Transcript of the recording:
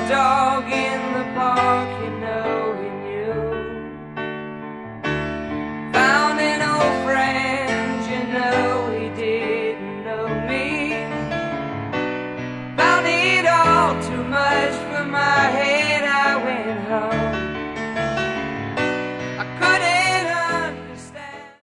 dog in the park, you know he knew. Found an old friend, you know he didn't know me. Found it all too much